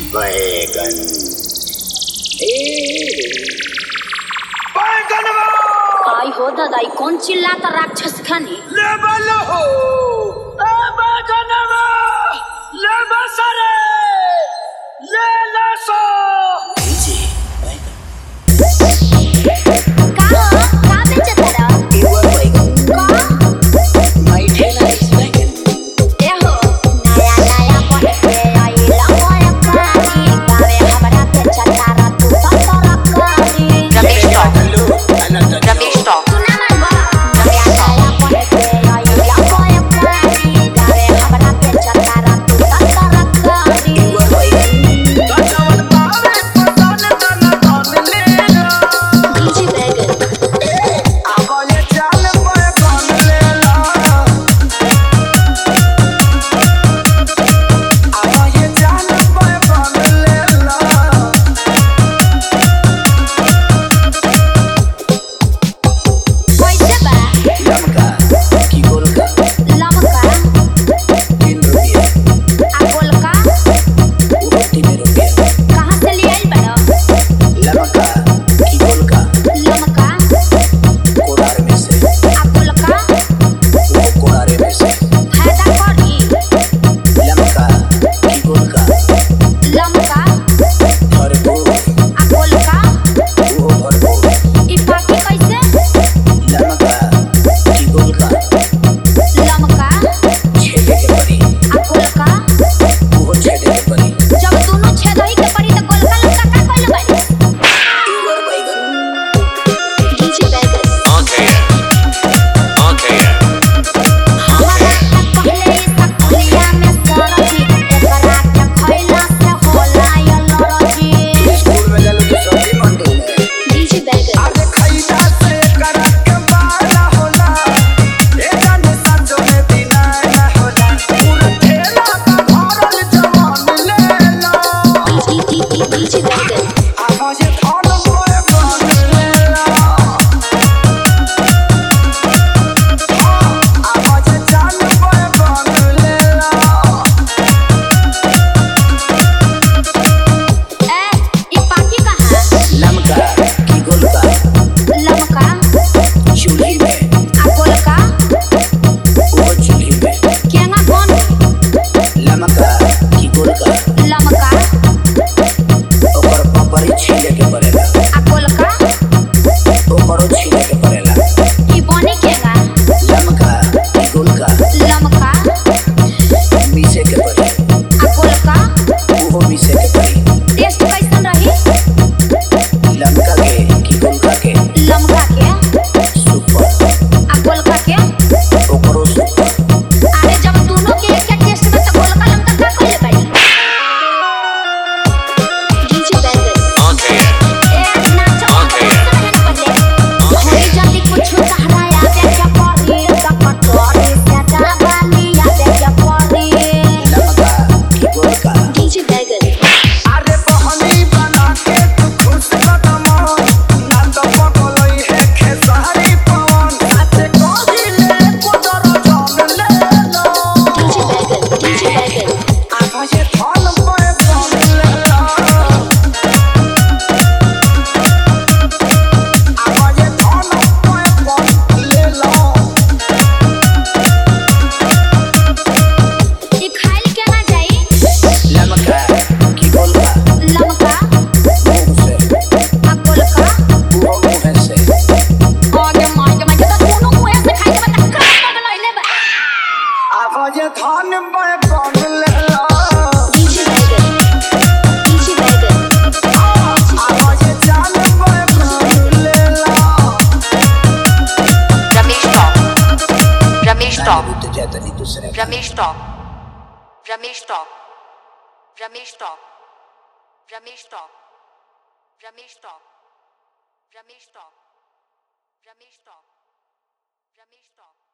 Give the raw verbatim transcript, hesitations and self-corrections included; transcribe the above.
बैगन आई हो दादा कौन चिल्लाता राक्षस खानी ले बलो हो ए बैगनवा ले बसरे ले लसो जी बैगन का हो का बेचत रहा इवर बैगन का माय ठेला इज बैगन ए हो नया नया पढ़े के आई लंगोय पानी गावे हमरा के चटारा तू तो तरकारी रमेश टॉक अनंत रमेश टॉक तू ना मन बा नया नया पढ़े के आई लंगोय पानी गावे हमरा के चटारा तू तो तरकारी इवर बैगन कटवन पावे पसन तन तन ले लो डीजे बैगन आवाज चाल बैगन ले लो आवाज चाल बैगन ले लो कैसे बा लमका की गोलका लमका तीन रुपया आ गोलका वो तीन रुपया कहाँ से ले आइल बड़ा लमका की गोलका लमका कोड़ार में से आ गोलका वो कोड़ारे में से फायदा करी लमका की गोलका लमका भरपूर आ गोलका वो भरपूर ई पाकी कैसे लमका की गोलका लमका छेदे के परी आ गोलका वो छेदे के परी जब दोनों छेदही के पड़ी त गोलका लमका का कइल बाड़ी इवर बैगन डीजे बैगन Okay. Okay. हमारा तक पहले ई सकुलिया में सरजी एकरा के खइला से होला या लड़जी स्कूल में जालो तो सब्जी मंडी में डीजे बैगन आज खैदा से करक के बाला होला ए जाने सांझो में दिना ना होला पूरा ठेला का भरल जवान ले लो डीजे बैगन आवाज थान मोए बन ले लो आवाज चाल मोए बन ले लो ए ई पाकी कहाँ लमका की गोलका लमका चूल्ही में आ गोलका वो चूल्ही में केंगा कौन लमका की गोलका लमका ओकर पपरी छीले के पड़ेला आ गोलका ओकरो छीले के पड़ेला ई बनी केंगा लमका की गोलका लमका मीसे के पड़ी आ गोलका वो मीसे के पड़ी टेस्ट कैसन रही लमका के की गोलका के लमका के सुपर आ गोलका के ओकरो सुपर अरे जब दोनों के एक एक टेस्ट में तो गोलका लमका का कइले बाड़ी डीजे बैगन Okay. ए नाच Okay. पहले होई जल्दी कुछ कहराया दे के पड़ी त कटोरी से डाबाली या दे के पड़ी लमका की गोलका डीजे बैगन अरे बहनी बना के तू खुश कदम ना तो पगलई है खेसारी पवन आते कोही ले कोदर जान ले लो डीजे बैगन डीजे बैगन आवाज थान मोए बन ले लो आवाज थान मोए बन ले लो ई खाइल के ना जाई लमका की गोलका लमका मुंह से आ गोलका वो मुंह से आगे मार के मैं तो दोनों मुंह से खाई के बता का पगल होइले बा आवाज थान मोए बन ले लो डीजे बैगन डीजे बैगन आवाज चाल मोए बन ले लो रमेश टॉक रमेश टॉक तो जाता नहीं दूसरे Ramesh talk Ramesh talk Ramesh talk Ramesh talk Ramesh talk Ramesh talk Ramesh talk Ramesh talk